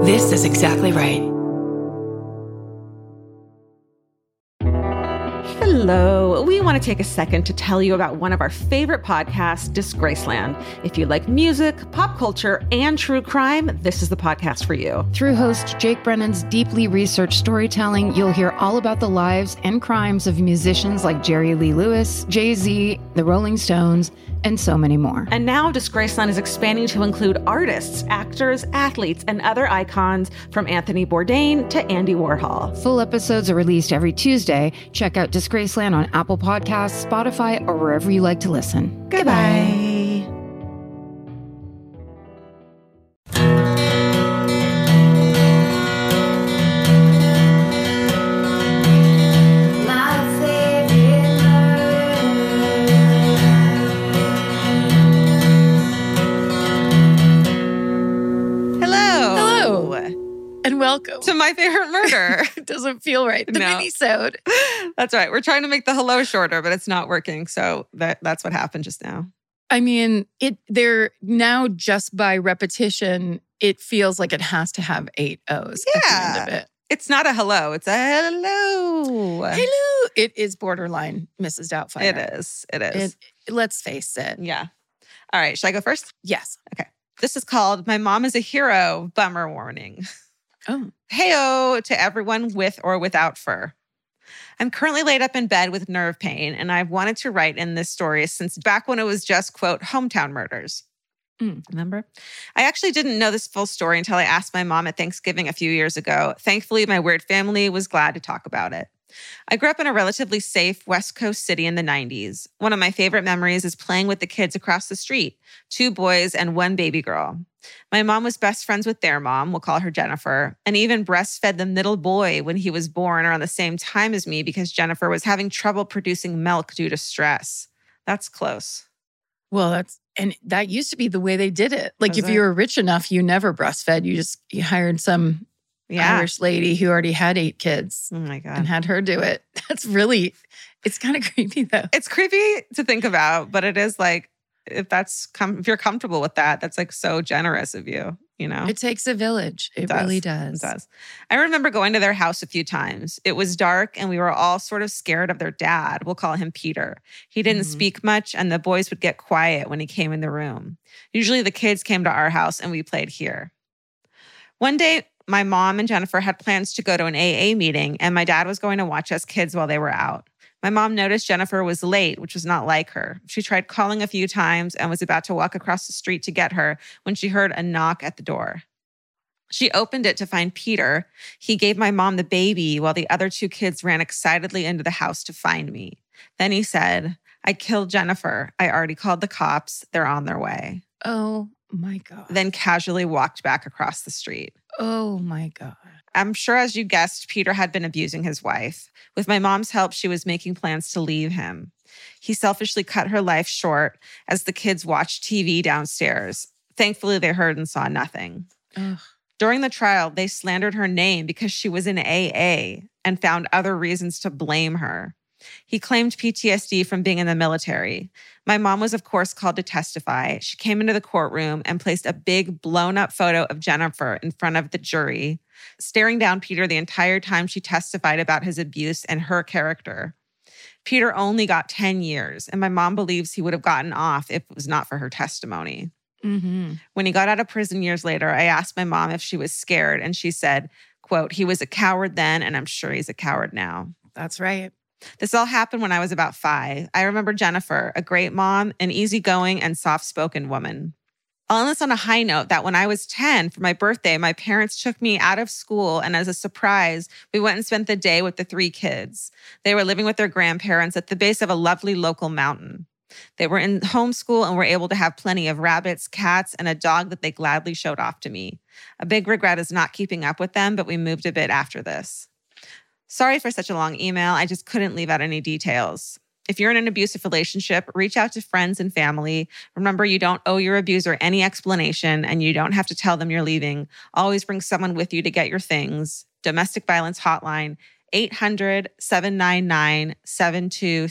This is exactly right. Hello. We want to take a second to tell you about one of our favorite podcasts, Disgraceland. If you like music, pop culture, and true crime, this is the podcast for you. Through host Jake Brennan's deeply researched storytelling, you'll hear all about the lives and crimes of musicians like Jerry Lee Lewis, Jay-Z, the Rolling Stones, and so many more. And now Disgraceland is expanding to include artists, actors, athletes, and other icons from Anthony Bourdain to Andy Warhol. Full episodes are released every Tuesday. Check out Disgraceland on Apple Podcasts, Spotify, or wherever you like to listen. Goodbye. Welcome to My Favorite Murder. It doesn't feel right. The mini-sode. That's right. We're trying to make the hello shorter, but it's not working. So that's what happened just now. I mean, they're now just by repetition, it feels like it has to have 8 O's at the end of it. It's not a hello. It's a hello. Hello. It is borderline Mrs. Doubtfire. It is. Let's face it. Yeah. All right. Should I go first? Yes. Okay. This is called My Mom is a Hero, Bummer Warning. Oh. Hey-o to everyone with or without fur. I'm currently laid up in bed with nerve pain, and I've wanted to write in this story since back when it was just, quote, hometown murders. Remember? I actually didn't know this full story until I asked my mom at Thanksgiving a few years ago. Thankfully, my weird family was glad to talk about it. I grew up in a relatively safe West Coast city in the 90s. One of my favorite memories is playing with the kids across the street, 2 boys and 1 baby girl. My mom was best friends with their mom, we'll call her Jennifer, and even breastfed the middle boy when he was born around the same time as me because Jennifer was having trouble producing milk due to stress. That's close. Well, that used to be the way they did it. Like if you were rich enough, you never breastfed. You hired some Irish lady who already had 8 kids. Oh my God. And had her do it. It's kind of creepy though. It's creepy to think about, but it is like, if you're comfortable with that, that's like so generous of you, you know? It takes a village. It really does. It does. I remember going to their house a few times. It was dark and we were all sort of scared of their dad. We'll call him Peter. He didn't speak much and the boys would get quiet when he came in the room. Usually the kids came to our house and we played here. One day, my mom and Jennifer had plans to go to an AA meeting and my dad was going to watch us kids while they were out. My mom noticed Jennifer was late, which was not like her. She tried calling a few times and was about to walk across the street to get her when she heard a knock at the door. She opened it to find Peter. He gave my mom the baby while the other 2 kids ran excitedly into the house to find me. Then he said, I killed Jennifer. I already called the cops. They're on their way. Oh my God. Then casually walked back across the street. Oh my God. I'm sure, as you guessed, Peter had been abusing his wife. With my mom's help, she was making plans to leave him. He selfishly cut her life short as the kids watched TV downstairs. Thankfully, they heard and saw nothing. Ugh. During the trial, they slandered her name because she was in AA and found other reasons to blame her. He claimed PTSD from being in the military. My mom was, of course, called to testify. She came into the courtroom and placed a big blown-up photo of Jennifer in front of the jury, staring down Peter the entire time she testified about his abuse and her character. Peter only got 10 years, and my mom believes he would have gotten off if it was not for her testimony. Mm-hmm. When he got out of prison years later, I asked my mom if she was scared, and she said, quote, he was a coward then, and I'm sure he's a coward now. That's right. This all happened when I was about 5. I remember Jennifer, a great mom, an easygoing and soft-spoken woman. I'll end this on a high note that when I was 10, for my birthday, my parents took me out of school, and as a surprise, we went and spent the day with the 3 kids. They were living with their grandparents at the base of a lovely local mountain. They were in homeschool and were able to have plenty of rabbits, cats, and a dog that they gladly showed off to me. A big regret is not keeping up with them, but we moved a bit after this. Sorry for such a long email. I just couldn't leave out any details. If you're in an abusive relationship, reach out to friends and family. Remember, you don't owe your abuser any explanation and you don't have to tell them you're leaving. Always bring someone with you to get your things. Domestic violence hotline,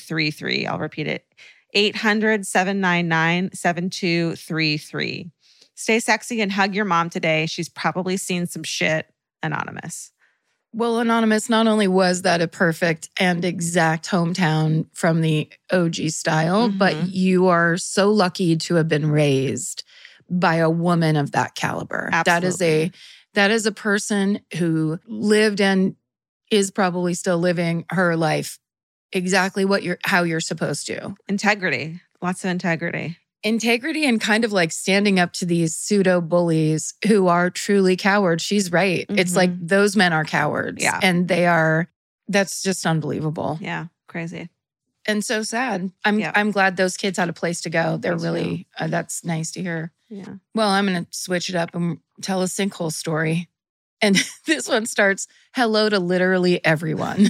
800-799-7233. I'll repeat it, 800-799-7233. Stay sexy and hug your mom today. She's probably seen some shit. Anonymous. Well, Anonymous, not only was that a perfect and exact hometown from the OG style, but you are so lucky to have been raised by a woman of that caliber. Absolutely. That is a person who lived and is probably still living her life exactly how you're supposed to. Integrity. Lots of integrity. Integrity and kind of like standing up to these pseudo bullies who are truly cowards. She's right. It's like those men are cowards. Yeah. And that's just unbelievable. Yeah. Crazy. And so sad. I'm glad those kids had a place to go. They're really, that's nice to hear. Yeah. Well, I'm going to switch it up and tell a sinkhole story. And this one starts, hello to literally everyone.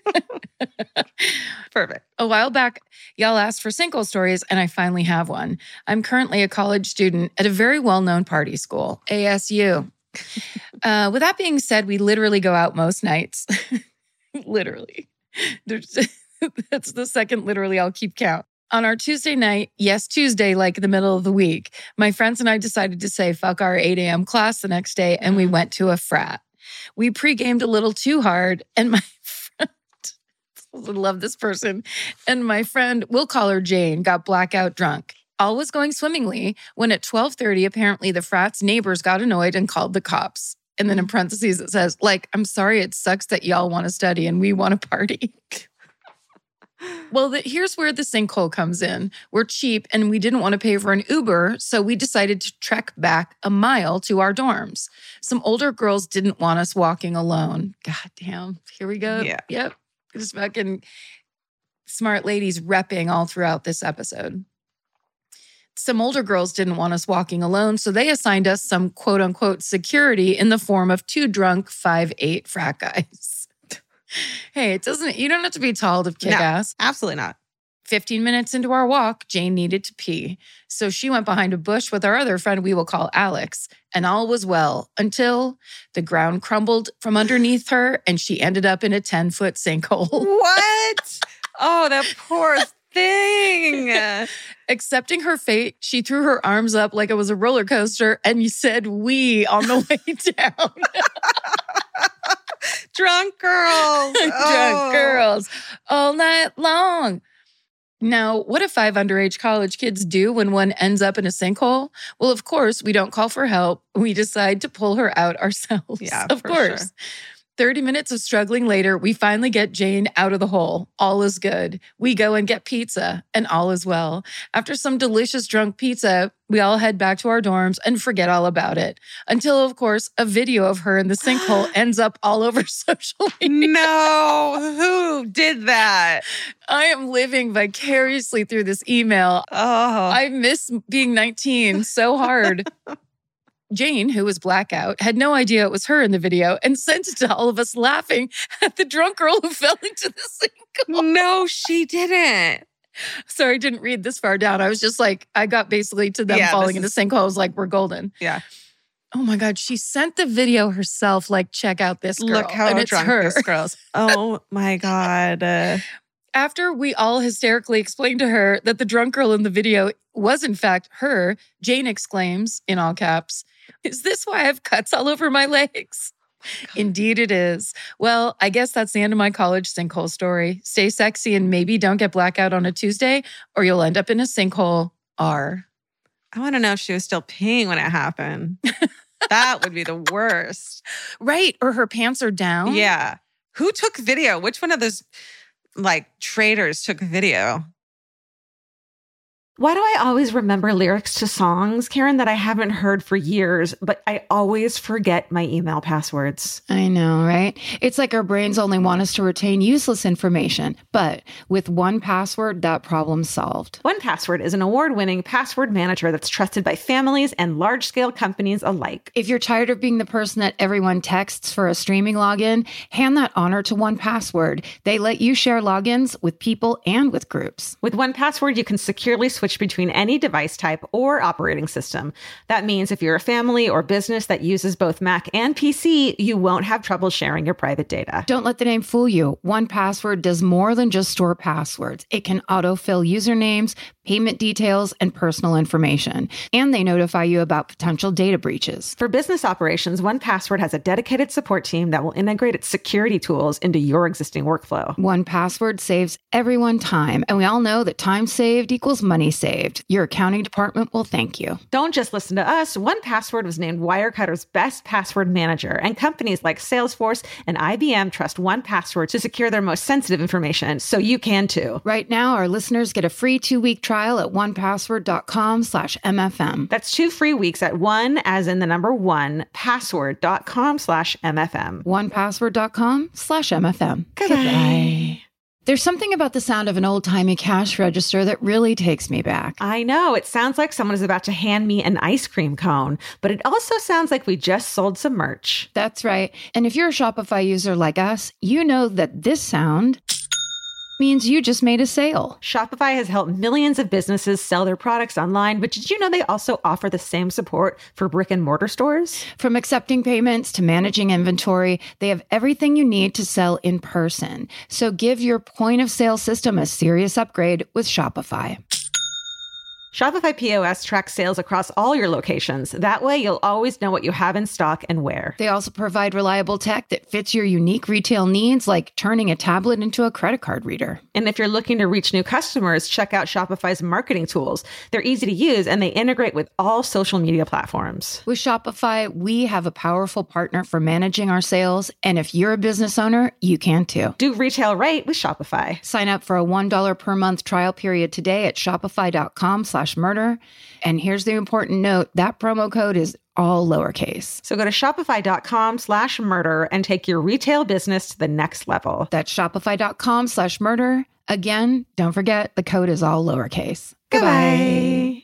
Perfect. A while back, y'all asked for sinkhole stories, and I finally have one. I'm currently a college student at a very well-known party school, ASU. With that being said, we literally go out most nights. Literally. That's the second literally I'll keep count. On our Tuesday night, yes, Tuesday, like the middle of the week, my friends and I decided to say fuck our 8 a.m. class the next day, and we went to a frat. We pre-gamed a little too hard, and my friend, I love this person, and my friend, we'll call her Jane, got blackout drunk. All was going swimmingly when at 12:30, apparently the frat's neighbors got annoyed and called the cops. And then in parentheses, it says, like, I'm sorry, it sucks that y'all want to study and we want to party. Well, here's where the sinkhole comes in. We're cheap and we didn't want to pay for an Uber, so we decided to trek back a mile to our dorms. Some older girls didn't want us walking alone. God damn. Here we go. Yeah. Yep. Just fucking smart ladies repping all throughout this episode. Some older girls didn't want us walking alone, so they assigned us some quote unquote security in the form of 2 drunk 5'8" frat guys. Hey, you don't have to be tall to kick ass. Absolutely not. 15 minutes into our walk, Jane needed to pee. So she went behind a bush with our other friend we will call Alex. And all was well until the ground crumbled from underneath her and she ended up in a 10-foot sinkhole. What? Oh, that poor thing. Accepting her fate, she threw her arms up like it was a roller coaster and said "we" on the way down. Drunk girls. Drunk girls all night long. Now, what do 5 underage college kids do when one ends up in a sinkhole? Well, of course, we don't call for help. We decide to pull her out ourselves. Yeah, of course. Sure. 30 minutes of struggling later, we finally get Jane out of the hole. All is good. We go and get pizza, and all is well. After some delicious drunk pizza, we all head back to our dorms and forget all about it. Until, of course, a video of her in the sinkhole ends up all over social media. No, who did that? I am living vicariously through this email. Oh, I miss being 19 so hard. Jane, who was blackout, had no idea it was her in the video and sent it to all of us laughing at the drunk girl who fell into the sinkhole. No, she didn't. Sorry, I didn't read this far down. I was just like, I got basically to them falling in the sinkhole. I was like, we're golden. Yeah. Oh my God, she sent the video herself, like, check out this girl. Look how drunk this girl's. Oh my God. After we all hysterically explained to her that the drunk girl in the video was in fact her, Jane exclaims, in all caps, "Is this why I have cuts all over my legs?" Indeed it is. Well, I guess that's the end of my college sinkhole story. Stay sexy and maybe don't get blackout on a Tuesday or you'll end up in a sinkhole. R. I want to know if she was still peeing when it happened. That would be the worst. Right. Or her pants are down. Yeah. Who took video? Which one of those traitors took video? Why do I always remember lyrics to songs, Karen, that I haven't heard for years, but I always forget my email passwords? I know, right? It's like our brains only want us to retain useless information. But with 1Password, that problem's solved. 1Password is an award-winning password manager that's trusted by families and large-scale companies alike. If you're tired of being the person that everyone texts for a streaming login, hand that honor to 1Password. They let you share logins with people and with groups. With 1Password, you can securely switch between any device type or operating system. That means if you're a family or business that uses both Mac and PC, you won't have trouble sharing your private data. Don't let the name fool you. 1Password does more than just store passwords. It can autofill usernames, payment details, and personal information. And they notify you about potential data breaches. For business operations, 1Password has a dedicated support team that will integrate its security tools into your existing workflow. 1Password saves everyone time, and we all know that time saved equals money saved. Your accounting department will thank you. Don't just listen to us. 1Password was named Wirecutter's best password manager, and companies like Salesforce and IBM trust 1Password to secure their most sensitive information, so you can too. Right now, our listeners get a free 2-week trial at onepassword.com/MFM. That's 2 free weeks at 1, as in the number 1, password.com/MFM. onepassword.com/MFM. Goodbye. There's something about the sound of an old-timey cash register that really takes me back. I know. It sounds like someone is about to hand me an ice cream cone, but it also sounds like we just sold some merch. That's right. And if you're a Shopify user like us, you know that this sound means you just made a sale. Shopify has helped millions of businesses sell their products online, but did you know they also offer the same support for brick and mortar stores? From accepting payments to managing inventory, they have everything you need to sell in person. So give your point of sale system a serious upgrade with Shopify. Shopify POS tracks sales across all your locations. That way, you'll always know what you have in stock and where. They also provide reliable tech that fits your unique retail needs, like turning a tablet into a credit card reader. And if you're looking to reach new customers, check out Shopify's marketing tools. They're easy to use, and they integrate with all social media platforms. With Shopify, we have a powerful partner for managing our sales. And if you're a business owner, you can too. Do retail right with Shopify. Sign up for a $1 per month trial period today at shopify.com/murder. And here's the important note, that promo code is all lowercase. So go to shopify.com/murder and take your retail business to the next level. That's shopify.com/murder. Again, don't forget, the code is all lowercase. Goodbye.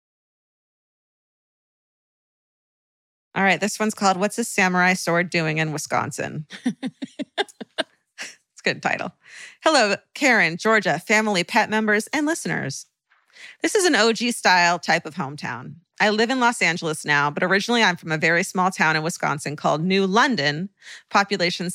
All right, this one's called What's a Samurai Sword Doing in Wisconsin? It's a good title. Hello, Karen, Georgia, family, pet members, and listeners. This is an OG style type of hometown. I live in Los Angeles now, but originally I'm from a very small town in Wisconsin called New London, population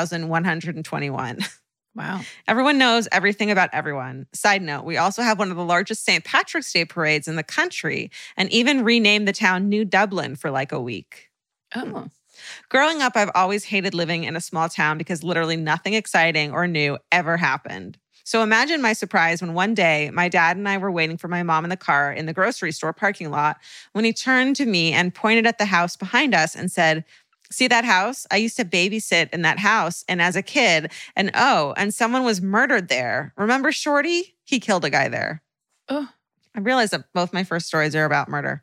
7,121. Wow. Everyone knows everything about everyone. Side note, we also have one of the largest St. Patrick's Day parades in the country and even renamed the town New Dublin for like a week. Oh. Growing up, I've always hated living in a small town because literally nothing exciting or new ever happened. So imagine my surprise when one day my dad and I were waiting for my mom in the car in the grocery store parking lot when he turned to me and pointed at the house behind us and said, "See that house? I used to babysit in that house and as a kid, and someone was murdered there. Remember Shorty? He killed a guy there." Oh. I realized that both my first stories are about murder.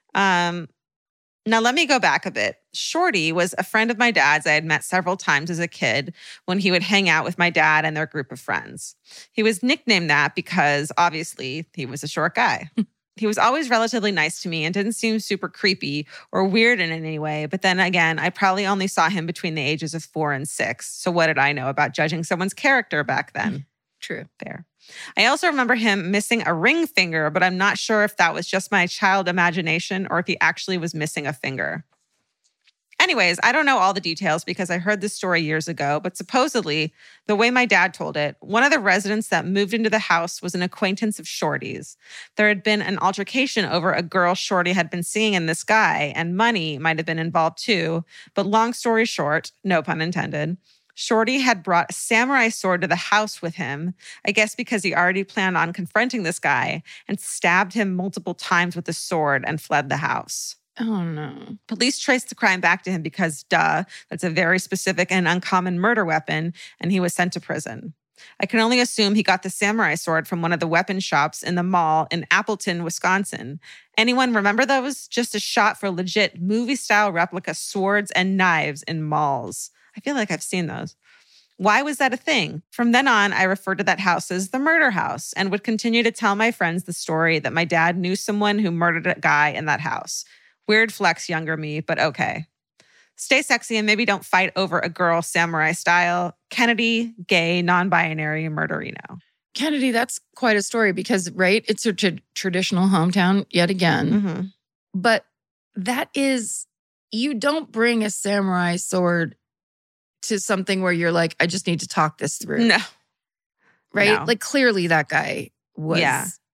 Now, let me go back a bit. Shorty was a friend of my dad's I had met several times as a kid when he would hang out with my dad and their group of friends. He was nicknamed that because, obviously, he was a short guy. He was always relatively nice to me and didn't seem super creepy or weird in any way. But then again, I probably only saw him between the ages of 4 and 6. So what did I know about judging someone's character back then? True. Fair. I also remember him missing a ring finger, but I'm not sure if that was just my child imagination or if he actually was missing a finger. Anyways, I don't know all the details because I heard this story years ago, but supposedly, the way my dad told it, one of the residents that moved into the house was an acquaintance of Shorty's. There had been an altercation over a girl Shorty had been seeing in this guy, and money might have been involved too. But long story short, no pun intended, Shorty had brought a samurai sword to the house with him, I guess because he already planned on confronting this guy, and stabbed him multiple times with the sword and fled the house. Oh, no. Police traced the crime back to him because, that's a very specific and uncommon murder weapon, and he was sent to prison. I can only assume he got the samurai sword from one of the weapon shops in the mall in Appleton, Wisconsin. Anyone remember those? Just a shot for legit movie-style replica swords and knives in malls. I feel like I've seen those. Why was that a thing? From then on, I referred to that house as the murder house and would continue to tell my friends the story that my dad knew someone who murdered a guy in that house. Weird flex, younger me, but okay. Stay sexy and maybe don't fight over a girl samurai style. Kennedy, gay, non-binary, murderino. Kennedy, that's quite a story because, right, it's a traditional hometown yet again. Mm-hmm. But that is, you don't bring a samurai sword to something where you're like, I just need to talk this through. No. Right? No. Like clearly that guy was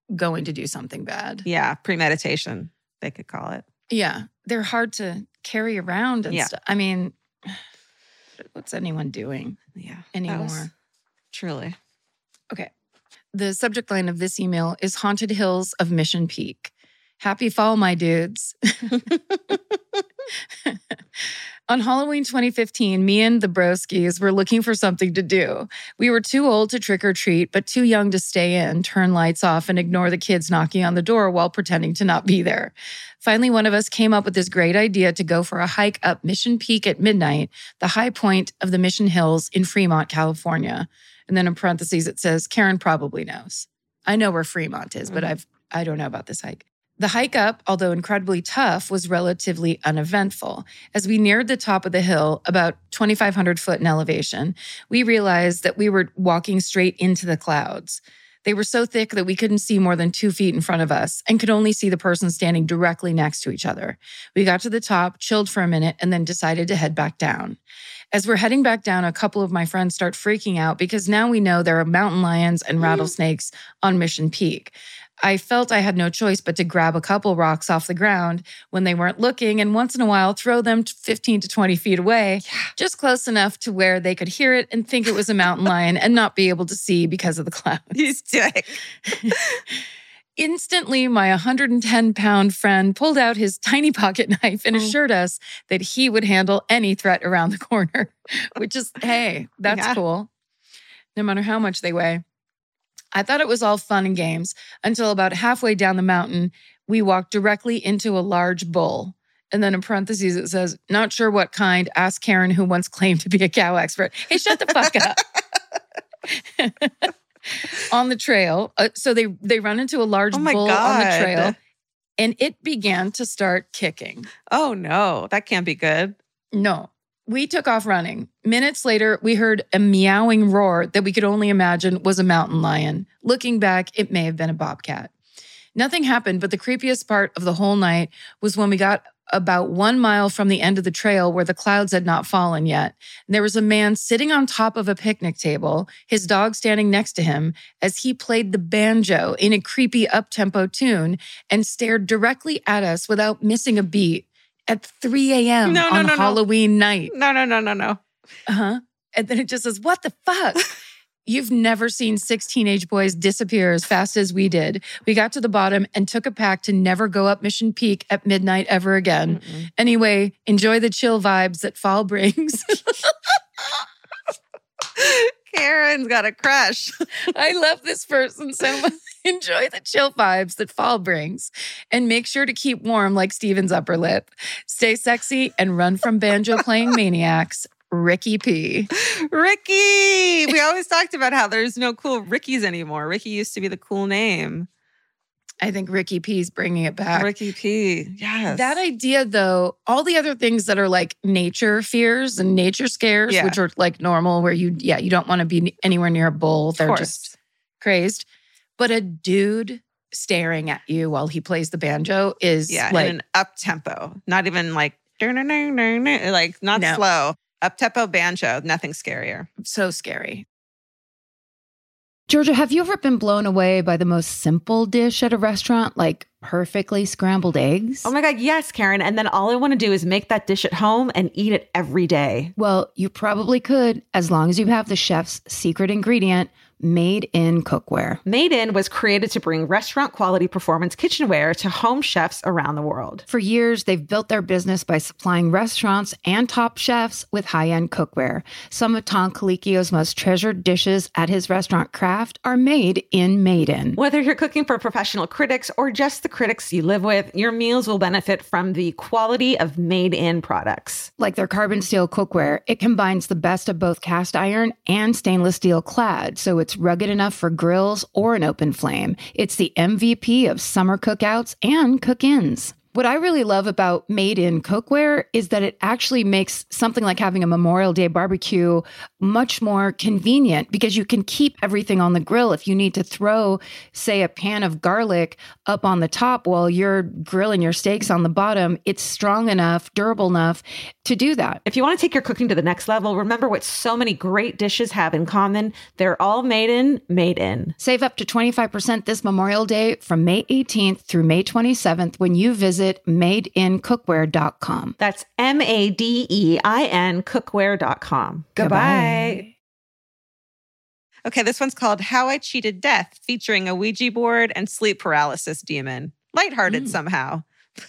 going to do something bad. Yeah, premeditation, they could call it. Yeah. They're hard to carry around and stuff. I mean, what's anyone doing anymore? Truly. Okay. The subject line of this email is Haunted Hills of Mission Peak. Happy fall, my dudes. On Halloween 2015, me and the broskies were looking for something to do. We were too old to trick or treat, but too young to stay in, turn lights off, and ignore the kids knocking on the door while pretending to not be there. Finally, one of us came up with this great idea to go for a hike up Mission Peak at midnight, the high point of the Mission Hills in Fremont, California. And then in parentheses, it says, Karen probably knows. I know where Fremont is, but I don't know about this hike. The hike up, although incredibly tough, was relatively uneventful. As we neared the top of the hill, about 2,500 foot in elevation, we realized that we were walking straight into the clouds. They were so thick that we couldn't see more than 2 feet in front of us and could only see the person standing directly next to each other. We got to the top, chilled for a minute, and then decided to head back down. As we're heading back down, a couple of my friends start freaking out because now we know there are mountain lions and rattlesnakes on Mission Peak. I felt I had no choice but to grab a couple rocks off the ground when they weren't looking and once in a while throw them 15 to 20 feet away, just close enough to where they could hear it and think it was a mountain lion and not be able to see because of the clouds. He's dick. Instantly, my 110-pound friend pulled out his tiny pocket knife and assured us that he would handle any threat around the corner, which is, hey, that's cool, no matter how much they weigh. I thought it was all fun and games until about halfway down the mountain, we walked directly into a large bull. And then in parentheses, it says, not sure what kind, ask Karen, who once claimed to be a cow expert. Hey, shut the fuck up. On the trail. So they run into a large bull on the trail and it began to start kicking. Oh no, that can't be good. No. We took off running. Minutes later, we heard a meowing roar that we could only imagine was a mountain lion. Looking back, it may have been a bobcat. Nothing happened, but the creepiest part of the whole night was when we got about 1 mile from the end of the trail where the clouds had not fallen yet. And there was a man sitting on top of a picnic table, his dog standing next to him, as he played the banjo in a creepy up-tempo tune and stared directly at us without missing a beat. At 3 a.m. on Halloween night. No. Uh-huh. And then it just says, what the fuck? You've never seen 6 teenage boys disappear as fast as we did. We got to the bottom and took a pact to never go up Mission Peak at midnight ever again. Anyway, enjoy the chill vibes that fall brings. Karen's got a crush. I love this person so much. Enjoy the chill vibes that fall brings. And make sure to keep warm like Steven's upper lip. Stay sexy and run from banjo-playing maniacs. Ricky P. Ricky! We always talked about how there's no cool Rickies anymore. Ricky used to be the cool name. I think Ricky P's bringing it back. Ricky P, yes. That idea, though, all the other things that are like nature fears and nature scares, which are like normal, where you don't want to be anywhere near a bull. They're just crazed. But a dude staring at you while he plays the banjo is like in an up tempo, not even like not slow. Up tempo banjo, nothing scarier. So scary. Georgia, have you ever been blown away by the most simple dish at a restaurant, like perfectly scrambled eggs? Oh my God, yes, Karen. And then all I want to do is make that dish at home and eat it every day. Well, you probably could, as long as you have the chef's secret ingredient, Made in Cookware. Made in was created to bring restaurant quality performance kitchenware to home chefs around the world. For years, they've built their business by supplying restaurants and top chefs with high-end cookware. Some of Tom Colicchio's most treasured dishes at his restaurant Craft are made in Made in. Whether you're cooking for professional critics or just the critics you live with, your meals will benefit from the quality of Made in products. Like their carbon steel cookware, it combines the best of both cast iron and stainless steel clad, so it's rugged enough for grills or an open flame. It's the MVP of summer cookouts and cook-ins. What I really love about Made in Cookware is that it actually makes something like having a Memorial Day barbecue much more convenient because you can keep everything on the grill. If you need to throw, say, a pan of garlic up on the top while you're grilling your steaks on the bottom, it's strong enough, durable enough to do that. If you want to take your cooking to the next level, remember what so many great dishes have in common. They're all made in. Save up to 25% this Memorial Day from May 18th through May 27th when you visit madeincookware.com. That's MADEIN cookware.com. Goodbye. Okay, this one's called How I Cheated Death, featuring a Ouija board and sleep paralysis demon. Lighthearted somehow.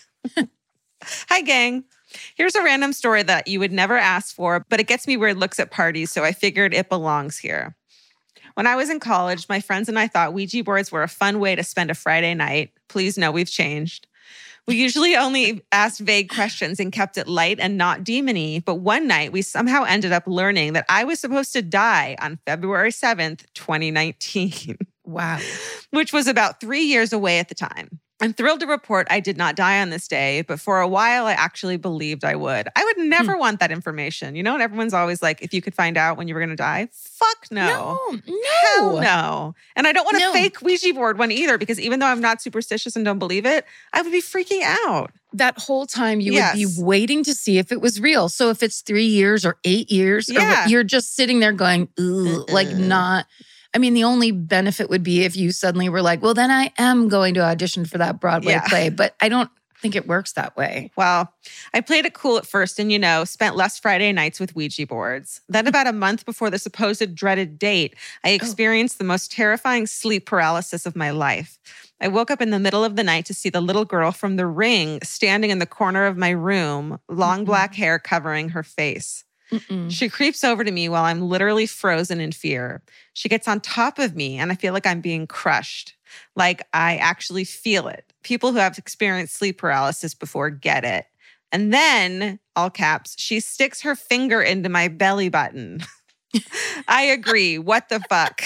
Hi, gang. Here's a random story that you would never ask for, but it gets me weird looks at parties, so I figured it belongs here. When I was in college, my friends and I thought Ouija boards were a fun way to spend a Friday night. Please know we've changed. We usually only asked vague questions and kept it light and not demon-y, but one night we somehow ended up learning that I was supposed to die on February 7th, 2019. Wow. Which was about 3 years away at the time. I'm thrilled to report I did not die on this day, but for a while I actually believed I would. I would never want that information. You know, and everyone's always like, if you could find out when you were going to die, fuck no. Hell no. And I don't want a fake Ouija board one either, because even though I'm not superstitious and don't believe it, I would be freaking out. That whole time you would be waiting to see if it was real. So if it's 3 years or 8 years, you're just sitting there going, ooh, like not... I mean, the only benefit would be if you suddenly were like, well, then I am going to audition for that Broadway play. But I don't think it works that way. Well, I played it cool at first and, spent less Friday nights with Ouija boards. Then about a month before the supposed dreaded date, I experienced the most terrifying sleep paralysis of my life. I woke up in the middle of the night to see the little girl from The Ring standing in the corner of my room, long black hair covering her face. She creeps over to me while I'm literally frozen in fear. She gets on top of me and I feel like I'm being crushed. Like I actually feel it. People who have experienced sleep paralysis before get it. And then, all caps, she sticks her finger into my belly button. I agree. What the fuck?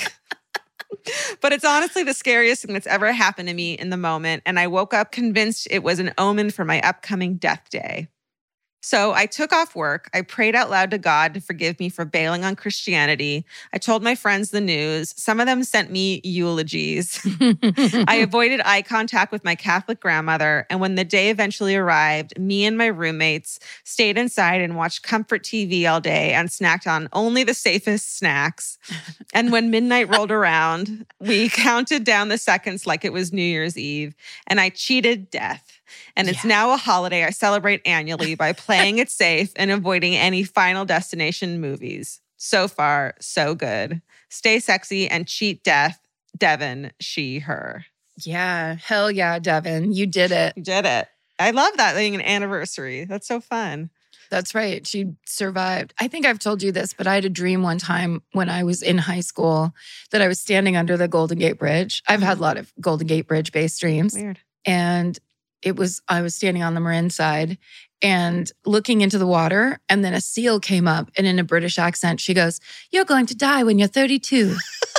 But it's honestly the scariest thing that's ever happened to me in the moment. And I woke up convinced it was an omen for my upcoming death day. So I took off work. I prayed out loud to God to forgive me for bailing on Christianity. I told my friends the news. Some of them sent me eulogies. I avoided eye contact with my Catholic grandmother. And when the day eventually arrived, me and my roommates stayed inside and watched comfort TV all day and snacked on only the safest snacks. And when midnight rolled around, we counted down the seconds like it was New Year's Eve. And I cheated death. And it's now a holiday I celebrate annually by playing it safe and avoiding any Final Destination movies. So far, so good. Stay sexy and cheat death. Devin, she, her. Yeah. Hell yeah, Devin. You did it. You did it. I love that being an anniversary. That's so fun. That's right. She survived. I think I've told you this, but I had a dream one time when I was in high school that I was standing under the Golden Gate Bridge. I've had a lot of Golden Gate Bridge-based dreams. Weird. And I was standing on the Marin side and looking into the water, and then a seal came up, and in a British accent, she goes, "You're going to die when you're 32.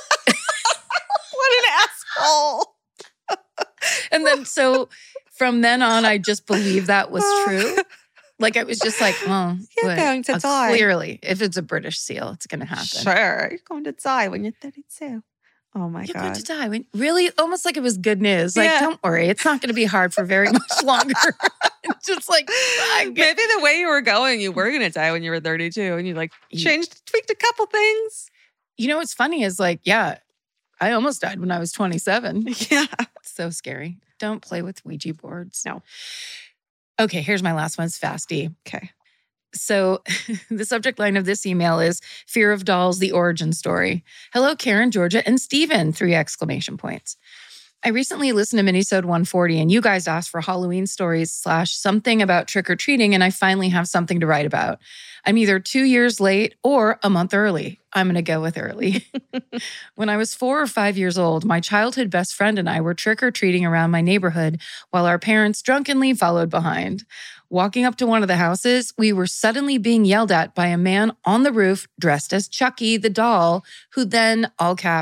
What an asshole. And then so from then on, I just believed that was true. Like I was just like, well, you're going to die. Clearly, if it's a British seal, it's going to happen. Sure. You're going to die when you're 32. Oh my God. You're going to die. Really? Almost like it was good news. Like, don't worry. It's not going to be hard for very much longer. It's just like, maybe the way you were going, you were going to die when you were 32 and you tweaked a couple things. You know, what's funny is like, I almost died when I was 27. Yeah. It's so scary. Don't play with Ouija boards. No. Okay, here's my last one. It's fasty. Okay. So the subject line of this email is Fear of Dolls, the origin story. Hello, Karen, Georgia, and Steven, 3 exclamation points. I recently listened to Minisode 140 and you guys asked for Halloween stories / something about trick-or-treating, and I finally have something to write about. I'm either 2 years late or a month early. I'm going to go with early. When I was 4 or 5 years old, my childhood best friend and I were trick-or-treating around my neighborhood while our parents drunkenly followed behind. Walking up to one of the houses, we were suddenly being yelled at by a man on the roof dressed as Chucky the doll, who then, all caps,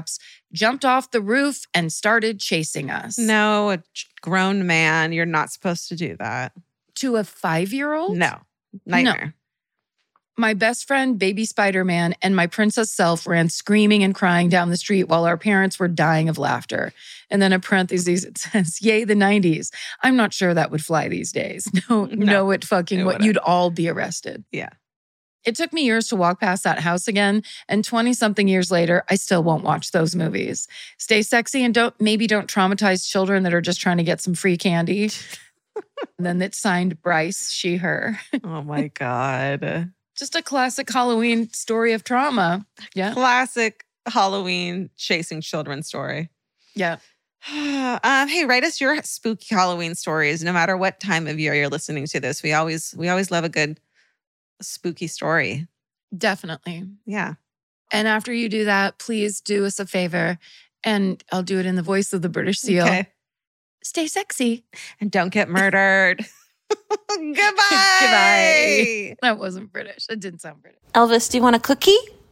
jumped off the roof and started chasing us. No, a grown man. You're not supposed to do that. To a 5-year-old? No. Nightmare. No. My best friend, baby Spider-Man, and my princess self ran screaming and crying down the street while our parents were dying of laughter. And then in parentheses, it says, yay, the 90s. I'm not sure that would fly these days. No, it fucking would. You'd all be arrested. Yeah. It took me years to walk past that house again. And 20-something years later, I still won't watch those movies. Stay sexy and don't traumatize children that are just trying to get some free candy. And then it's signed Bryce, she, her. Oh my God. Just a classic Halloween story of trauma. Yeah. Classic Halloween chasing children story. Yeah. Hey, write us your spooky Halloween stories, no matter what time of year you're listening to this. We always love a good spooky story. Definitely. Yeah. And after you do that, please do us a favor, and I'll do it in the voice of the British Seal. Okay. Stay sexy. And don't get murdered. Goodbye. Goodbye. That wasn't British. It didn't sound British. Elvis, do you want a cookie?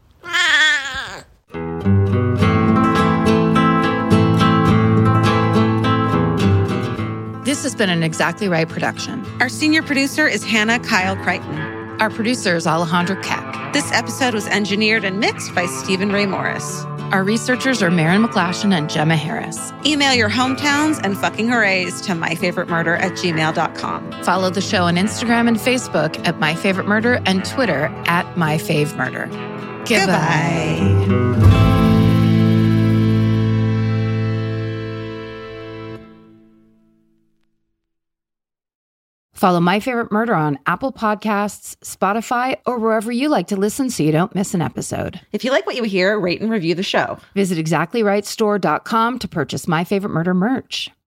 This has been an Exactly Right production. Our senior producer is Hannah Kyle Crichton. Our producer is Alejandro Keck. This episode was engineered and mixed by Stephen Ray Morris. Our researchers are Maren McClashin and Gemma Harris. Email your hometowns and fucking hoorays to myfavoritemurder@gmail.com. Follow the show on Instagram and Facebook at My Favorite Murder and Twitter at My Fave Murder. Goodbye. Follow My Favorite Murder on Apple Podcasts, Spotify, or wherever you like to listen so you don't miss an episode. If you like what you hear, rate and review the show. Visit exactlyrightstore.com to purchase My Favorite Murder merch.